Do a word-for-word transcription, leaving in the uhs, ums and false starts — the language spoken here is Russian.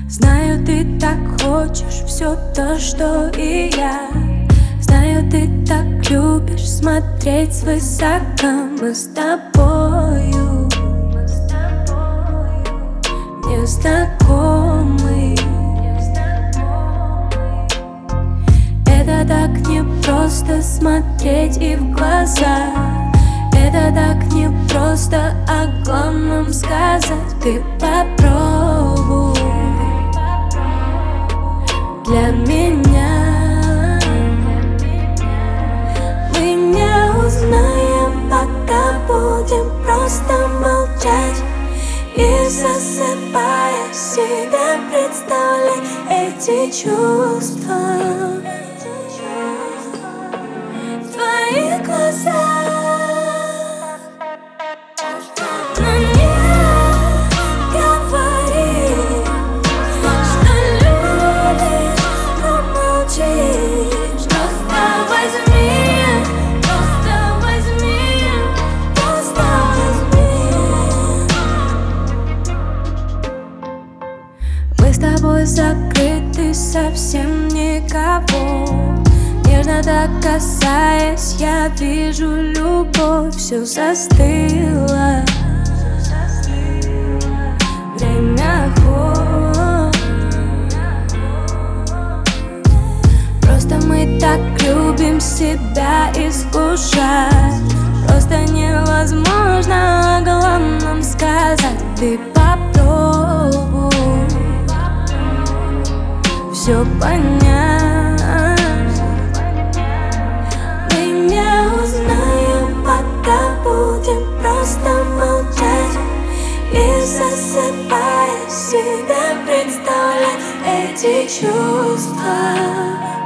Знаю, ты так хочешь все то, что и я. Знаю, ты так любишь смотреть свысока. Мы с тобою незнакомы. Это так непросто смотреть и в глаза. Это так непросто о главном сказать. Ты попробуй для меня. Мы не узнаем, пока будем просто молчать и, засыпая, себе представлять эти чувства в твоих глазах. Мы с тобой закрыты, совсем никого. Нежно так касаясь, я вижу любовь. Все застыло, время ход. Просто мы так любим себя искушать. Просто невозможно о главном сказать. Ты попробуй все понять. Мы не узнаем, пока будем просто молчать и, засыпая, себе представлять эти чувства.